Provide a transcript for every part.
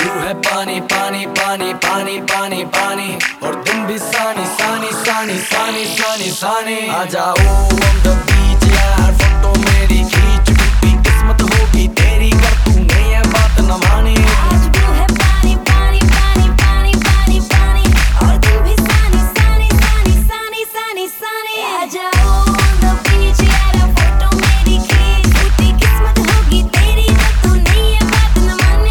Blue है पानी पानी पानी पानी पानी पानी और दिन भी सानी सानी सानी सानी सानी सानी। आ जाओ on the beach यार, फोटो मेरी खींच, टूटी किस्मत होगी तेरी कर तूने ये बात न मानी। आज ब्लू है पानी पानी पानी पानी पानी पानी और दिन भी सानी सानी सानी सानी सानी सानी। आ जाओ on the beach यार, फोटो मेरी खींच, टूटी किस्मत होगी तेरी कर तूने ये बात न मानी।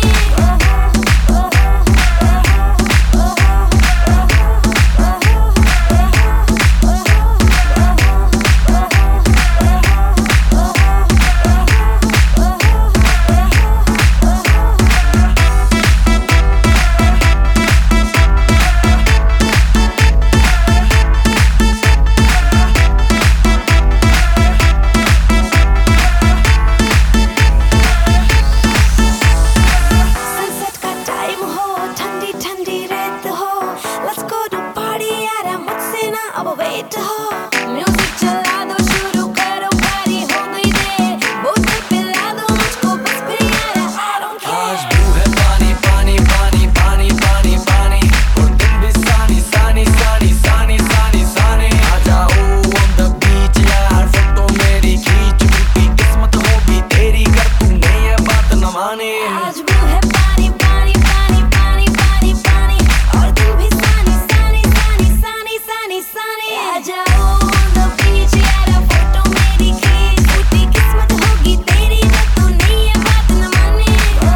वेट हो म्यूजिक चला दो, शुरू करो पारी हो गई दे, बोतल पिला दो मुझको बस फिर यार I don't care। आज ब्लू है पानी पानी पानी पानी पानी पानी और दिन भी सानी सानी सानी सानी सानी सानी। आ जाओ on the beach यार, फोटो मेरी खींच, टूटी किस्मत होगी तेरी कर तूने ये बात न मानी। आज ब्लू है पानी पानी पानी पानी पानी पानी और दिन भी सानी सानी सानी सानी सानी सानी। आ जाओ on the beach यार, फोटो मेरी खींच, टूटी किस्मत होगी तेरी कर तूने ये बात न मानी।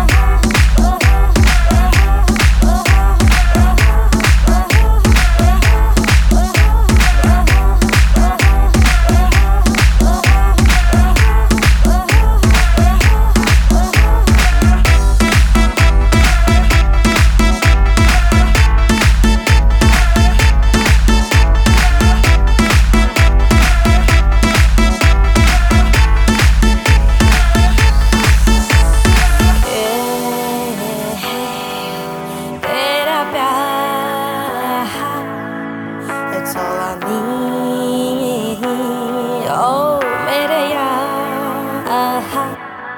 तेरा प्यार It's all I need, oh मेरे यार।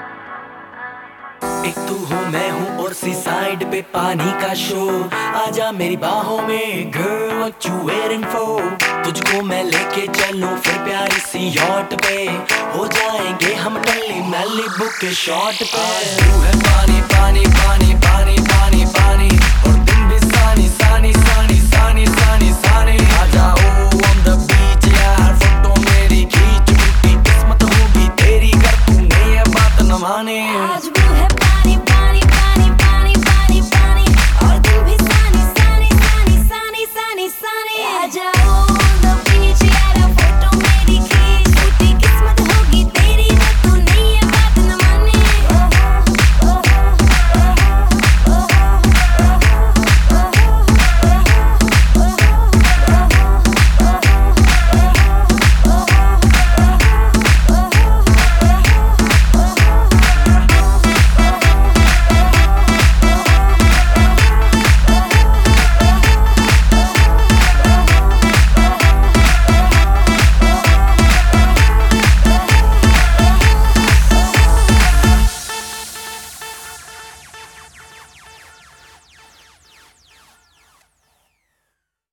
एक तू हो मैं हूँ और सी साइड पे पानी का शो, आजा मेरी बाहों में girl what you waiting for। तुझको मैं लेके चलूं फिर प्यारी सी यॉट पे, हो जाएंगे हम टल्ली मैलिबू के शॉट पे। ब्लू है पानी पानी पानी